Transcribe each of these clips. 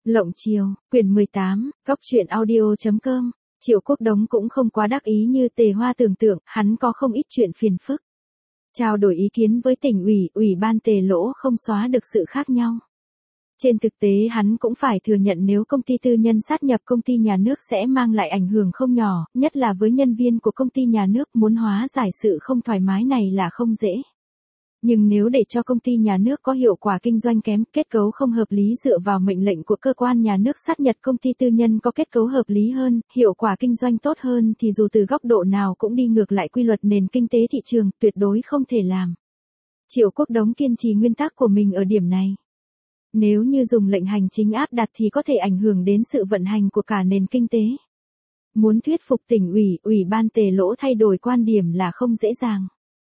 Lộng Chiều, quyển 18, góc truyện audio.com. Triệu Quốc Đống cũng không quá đắc ý như Tề Hoa tưởng tượng, hắn có không ít chuyện phiền phức. Trao đổi ý kiến với tỉnh ủy, ủy ban Tề Lỗ không xóa được sự khác nhau. Trên thực tế hắn cũng phải thừa nhận nếu công ty tư nhân sát nhập công ty nhà nước sẽ mang lại ảnh hưởng không nhỏ, nhất là với nhân viên của công ty nhà nước, muốn hóa giải sự không thoải mái này là không dễ. Nhưng nếu để cho công ty nhà nước có hiệu quả kinh doanh kém, kết cấu không hợp lý dựa vào mệnh lệnh của cơ quan nhà nước sát nhập công ty tư nhân có kết cấu hợp lý hơn, hiệu quả kinh doanh tốt hơn thì dù từ góc độ nào cũng đi ngược lại quy luật nền kinh tế thị trường, tuyệt đối không thể làm. Triệu Quốc Đống kiên trì nguyên tắc của mình ở điểm này. Nếu như dùng lệnh hành chính áp đặt thì có thể ảnh hưởng đến sự vận hành của cả nền kinh tế. Muốn thuyết phục tỉnh ủy, ủy ban Tề Lỗ thay đổi quan điểm là không dễ dàng.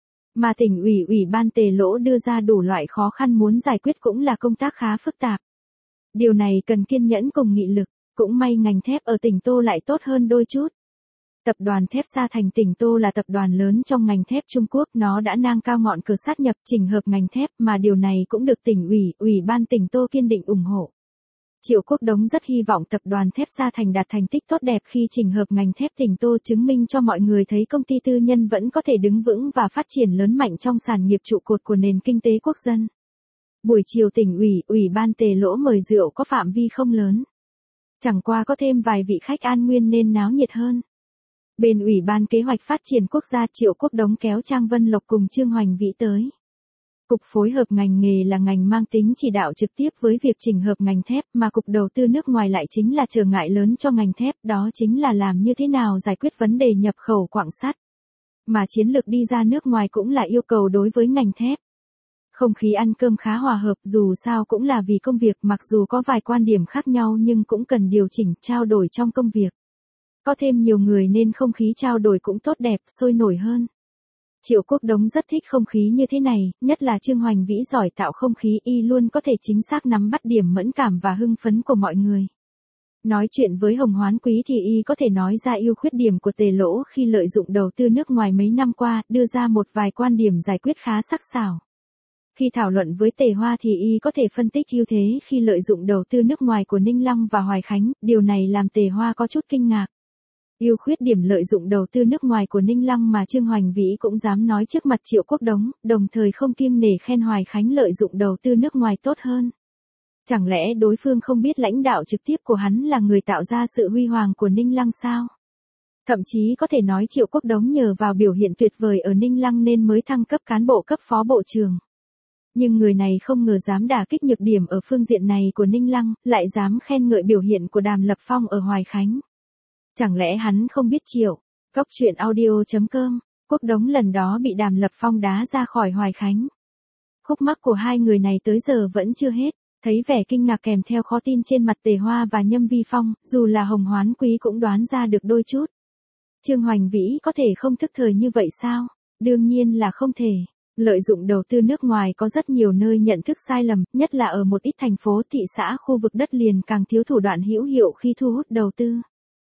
Mà tỉnh ủy, ủy ban Tề Lỗ đưa ra đủ loại khó khăn muốn giải quyết cũng là công tác khá phức tạp. Điều này cần kiên nhẫn cùng nghị lực, cũng may ngành thép ở tỉnh Tô lại tốt hơn đôi chút. Tập đoàn thép Sa Thành tỉnh Tô là tập đoàn lớn trong ngành thép Trung Quốc, nó đã nang cao ngọn cờ sát nhập chỉnh hợp ngành thép mà điều này cũng được tỉnh ủy, ủy ban tỉnh Tô kiên định ủng hộ. Triệu Quốc Đống rất hy vọng tập đoàn thép Sa Thành đạt thành tích tốt đẹp khi chỉnh hợp ngành thép tỉnh Tô, chứng minh cho mọi người thấy công ty tư nhân vẫn có thể đứng vững và phát triển lớn mạnh trong sản nghiệp trụ cột của nền kinh tế quốc dân. Buổi chiều tỉnh ủy, ủy ban Tề Lỗ mời rượu có phạm vi không lớn. Chẳng qua có thêm vài vị khách An Nguyên nên náo nhiệt hơn. Bên Ủy ban Kế hoạch Phát triển Quốc gia, Triệu Quốc Đống kéo Trang Vân Lộc cùng Trương Hoành Vĩ tới. Cục phối hợp ngành nghề là ngành mang tính chỉ đạo trực tiếp với việc chỉnh hợp ngành thép, mà Cục đầu tư nước ngoài lại chính là trở ngại lớn cho ngành thép, đó chính là làm như thế nào giải quyết vấn đề nhập khẩu quặng sắt. Mà chiến lược đi ra nước ngoài cũng là yêu cầu đối với ngành thép. Không khí ăn cơm khá hòa hợp, dù sao cũng là vì công việc, mặc dù có vài quan điểm khác nhau nhưng cũng cần điều chỉnh, trao đổi trong công việc. Có thêm nhiều người nên không khí trao đổi cũng tốt đẹp, sôi nổi hơn. Triệu Quốc Đống rất thích không khí như thế này, nhất là Trương Hoành Vĩ giỏi tạo không khí, y luôn có thể chính xác nắm bắt điểm mẫn cảm và hưng phấn của mọi người. Nói chuyện với Hồng Hoán Quý thì y có thể nói ra ưu khuyết điểm của Tề Lỗ khi lợi dụng đầu tư nước ngoài mấy năm qua, đưa ra một vài quan điểm giải quyết khá sắc sảo. Khi thảo luận với Tề Hoa thì y có thể phân tích ưu thế khi lợi dụng đầu tư nước ngoài của Ninh Long và Hoài Khánh, điều này làm Tề Hoa có chút kinh ngạc. Ưu khuyết điểm lợi dụng đầu tư nước ngoài của Ninh Long mà Trương Hoành Vĩ cũng dám nói trước mặt Triệu Quốc Đống, đồng thời không kiêng nể khen Hoài Khánh lợi dụng đầu tư nước ngoài tốt hơn. Chẳng lẽ đối phương không biết lãnh đạo trực tiếp của hắn là người tạo ra sự huy hoàng của Ninh Lăng sao? Thậm chí có thể nói Triệu Quốc Đống nhờ vào biểu hiện tuyệt vời ở Ninh Lăng nên mới thăng cấp cán bộ cấp phó bộ trưởng. Nhưng người này không ngờ dám đả kích nhược điểm ở phương diện này của Ninh Lăng, lại dám khen ngợi biểu hiện của Đàm Lập Phong ở Hoài Khánh. Chẳng lẽ hắn không biết Triệu? Góc truyện audio.com. Quốc Đống lần đó bị Đàm Lập Phong đá ra khỏi Hoài Khánh. Khúc mắc của hai người này tới giờ vẫn chưa hết. Thấy vẻ kinh ngạc kèm theo khó tin trên mặt Tề Hoa và Nhâm Vi Phong, dù là Hồng Hoán Quý cũng đoán ra được đôi chút. Trương Hoành Vĩ có thể không thức thời như vậy sao? Đương nhiên là không thể. Lợi dụng đầu tư nước ngoài có rất nhiều nơi nhận thức sai lầm, nhất là ở một ít thành phố, thị xã, khu vực đất liền càng thiếu thủ đoạn hữu hiệu khi thu hút đầu tư.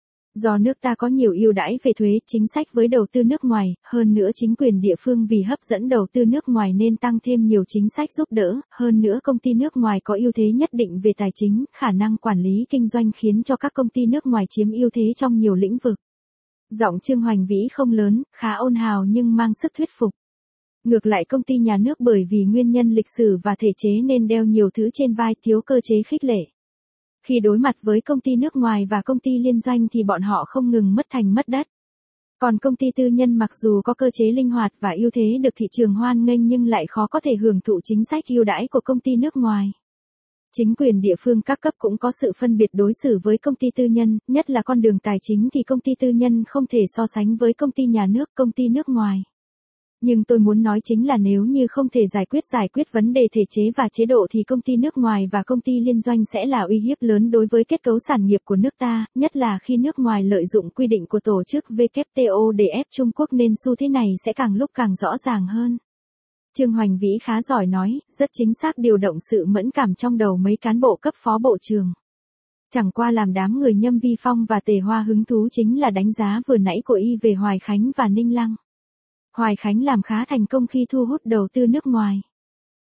Do nước ta có nhiều ưu đãi về thuế, chính sách với đầu tư nước ngoài, hơn nữa chính quyền địa phương vì hấp dẫn đầu tư nước ngoài nên tăng thêm nhiều chính sách giúp đỡ, hơn nữa công ty nước ngoài có ưu thế nhất định về tài chính, khả năng quản lý kinh doanh khiến cho các công ty nước ngoài chiếm ưu thế trong nhiều lĩnh vực. Giọng Trương Hoành Vĩ không lớn, khá ôn hào nhưng mang sức thuyết phục. Ngược lại công ty nhà nước bởi vì nguyên nhân lịch sử và thể chế nên đeo nhiều thứ trên vai, thiếu cơ chế khích lệ. Khi đối mặt với công ty nước ngoài và công ty liên doanh thì bọn họ không ngừng mất thành mất đất. Còn công ty tư nhân mặc dù có cơ chế linh hoạt và ưu thế được thị trường hoan nghênh nhưng lại khó có thể hưởng thụ chính sách ưu đãi của công ty nước ngoài. Chính quyền địa phương các cấp cũng có sự phân biệt đối xử với công ty tư nhân, nhất là con đường tài chính thì công ty tư nhân không thể so sánh với công ty nhà nước, công ty nước ngoài. Nhưng tôi muốn nói chính là nếu như không thể giải quyết vấn đề thể chế và chế độ thì công ty nước ngoài và công ty liên doanh sẽ là uy hiếp lớn đối với kết cấu sản nghiệp của nước ta, nhất là khi nước ngoài lợi dụng quy định của tổ chức WTO để ép Trung Quốc nên xu thế này sẽ càng lúc càng rõ ràng hơn. Trương Hoành Vĩ khá giỏi nói, rất chính xác điều động sự mẫn cảm trong đầu mấy cán bộ cấp phó bộ trưởng. Chẳng qua làm đám người Nhâm Vi Phong và Tề Hoa hứng thú chính là đánh giá vừa nãy của y về Hoài Khánh và Ninh Lăng. Hoài Khánh làm khá thành công khi thu hút đầu tư nước ngoài.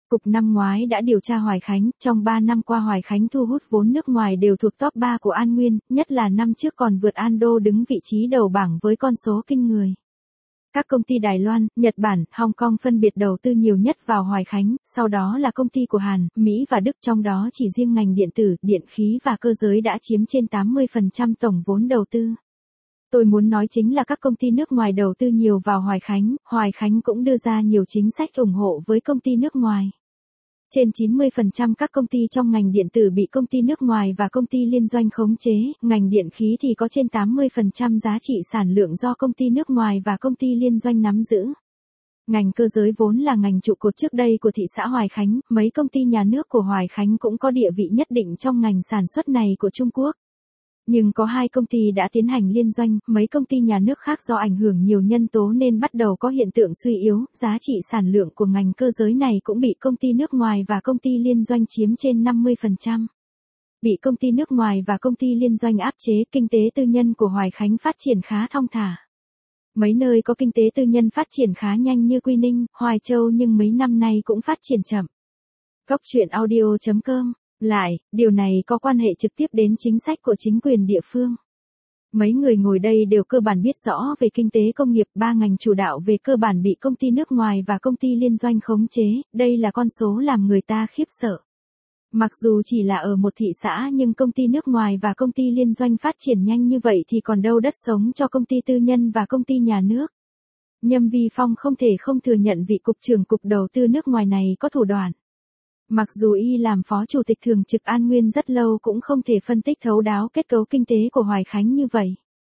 Cục năm ngoái đã điều tra Hoài Khánh, trong 3 năm qua Hoài Khánh thu hút vốn nước ngoài đều thuộc top 3 của An Nguyên, nhất là năm trước còn vượt Ando đứng vị trí đầu bảng với con số kinh người. Các công ty Đài Loan, Nhật Bản, Hong Kong phân biệt đầu tư nhiều nhất vào Hoài Khánh, sau đó là công ty của Hàn, Mỹ và Đức, trong đó chỉ riêng ngành điện tử, điện khí và cơ giới đã chiếm trên 80% tổng vốn đầu tư. Tôi muốn nói chính là các công ty nước ngoài đầu tư nhiều vào Hoài Khánh cũng đưa ra nhiều chính sách ủng hộ với công ty nước ngoài. Trên 90% các công ty trong ngành điện tử bị công ty nước ngoài và công ty liên doanh khống chế, ngành điện khí thì có trên 80% giá trị sản lượng do công ty nước ngoài và công ty liên doanh nắm giữ. Ngành cơ giới vốn là ngành trụ cột trước đây của thị xã Hoài Khánh, mấy công ty nhà nước của Hoài Khánh cũng có địa vị nhất định trong ngành sản xuất này của Trung Quốc. Nhưng có 2 công ty đã tiến hành liên doanh, mấy công ty nhà nước khác do ảnh hưởng nhiều nhân tố nên bắt đầu có hiện tượng suy yếu, giá trị sản lượng của ngành cơ giới này cũng bị công ty nước ngoài và công ty liên doanh chiếm trên 50%. Bị công ty nước ngoài và công ty liên doanh áp chế, kinh tế tư nhân của Hoài Khánh phát triển khá thong thả. Mấy nơi có kinh tế tư nhân phát triển khá nhanh như Quy Ninh, Hoài Châu nhưng mấy năm nay cũng phát triển chậm. Góc truyện audio.com. Lại, điều này có quan hệ trực tiếp đến chính sách của chính quyền địa phương. Mấy người ngồi đây đều cơ bản biết rõ về kinh tế công nghiệp, 3 ngành chủ đạo về cơ bản bị công ty nước ngoài và công ty liên doanh khống chế, đây là con số làm người ta khiếp sợ. Mặc dù chỉ là ở một thị xã nhưng công ty nước ngoài và công ty liên doanh phát triển nhanh như vậy thì còn đâu đất sống cho công ty tư nhân và công ty nhà nước. Nhâm Vi Phong không thể không thừa nhận vị cục trưởng cục đầu tư nước ngoài này có thủ đoạn. Mặc dù y làm phó chủ tịch thường trực An Nguyên rất lâu cũng không thể phân tích thấu đáo kết cấu kinh tế của Hoài Khánh như vậy.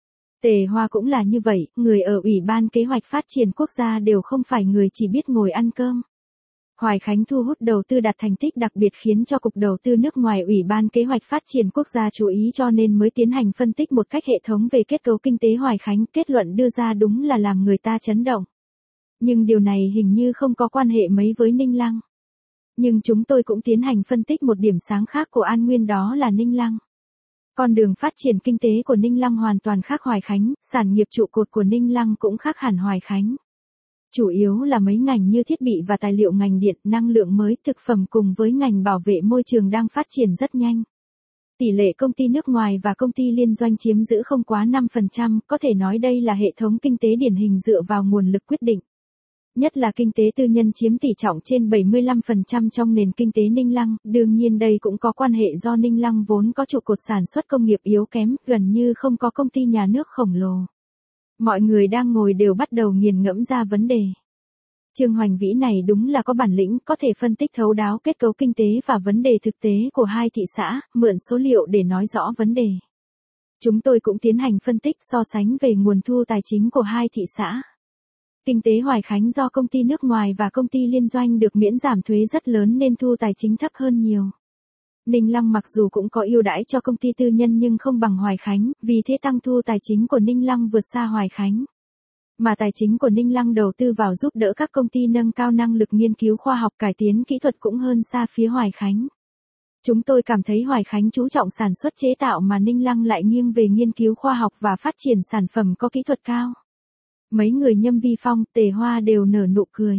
Tề Hoa cũng là như vậy, người ở Ủy ban Kế hoạch Phát triển Quốc gia đều không phải người chỉ biết ngồi ăn cơm. Hoài Khánh thu hút đầu tư đạt thành tích đặc biệt khiến cho Cục Đầu tư nước ngoài Ủy ban Kế hoạch Phát triển Quốc gia chú ý cho nên mới tiến hành phân tích một cách hệ thống về kết cấu kinh tế Hoài Khánh, kết luận đưa ra đúng là làm người ta chấn động. Nhưng điều này hình như không có quan hệ mấy với Ninh Lăng. Nhưng chúng tôi cũng tiến hành phân tích một điểm sáng khác của An Nguyên đó là Ninh Lăng. Con đường phát triển kinh tế của Ninh Lăng hoàn toàn khác Hoài Khánh, sản nghiệp trụ cột của Ninh Lăng cũng khác hẳn Hoài Khánh. Chủ yếu là mấy ngành như thiết bị và tài liệu, ngành điện, năng lượng mới, thực phẩm cùng với ngành bảo vệ môi trường đang phát triển rất nhanh. Tỷ lệ công ty nước ngoài và công ty liên doanh chiếm giữ không quá 5%, có thể nói đây là hệ thống kinh tế điển hình dựa vào nguồn lực quyết định. Nhất là kinh tế tư nhân chiếm tỷ trọng trên 75% trong nền kinh tế Ninh Lăng, đương nhiên đây cũng có quan hệ do Ninh Lăng vốn có trụ cột sản xuất công nghiệp yếu kém, gần như không có công ty nhà nước khổng lồ. Mọi người đang ngồi đều bắt đầu nghiền ngẫm ra vấn đề. Trương Hoành Vĩ này đúng là có bản lĩnh, có thể phân tích thấu đáo kết cấu kinh tế và vấn đề thực tế của 2 thị xã, mượn số liệu để nói rõ vấn đề. Chúng tôi cũng tiến hành phân tích so sánh về nguồn thu tài chính của 2 thị xã. Kinh tế Hoài Khánh do công ty nước ngoài và công ty liên doanh được miễn giảm thuế rất lớn nên thu tài chính thấp hơn nhiều. Ninh Lăng mặc dù cũng có ưu đãi cho công ty tư nhân nhưng không bằng Hoài Khánh, vì thế tăng thu tài chính của Ninh Lăng vượt xa Hoài Khánh. Mà tài chính của Ninh Lăng đầu tư vào giúp đỡ các công ty nâng cao năng lực nghiên cứu khoa học, cải tiến kỹ thuật cũng hơn xa phía Hoài Khánh. Chúng tôi cảm thấy Hoài Khánh chú trọng sản xuất chế tạo mà Ninh Lăng lại nghiêng về nghiên cứu khoa học và phát triển sản phẩm có kỹ thuật cao. Mấy người Nhâm Vi Phong, Tề Hoa đều nở nụ cười.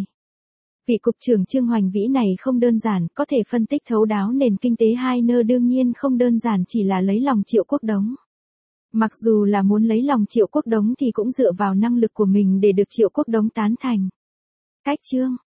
Vị cục trưởng Trương Hoành Vĩ này không đơn giản, có thể phân tích thấu đáo nền kinh tế hai nơi, đương nhiên không đơn giản chỉ là lấy lòng Triệu Quốc Đống. Mặc dù là muốn lấy lòng Triệu Quốc Đống thì cũng dựa vào năng lực của mình để được Triệu Quốc Đống tán thành. Cách chương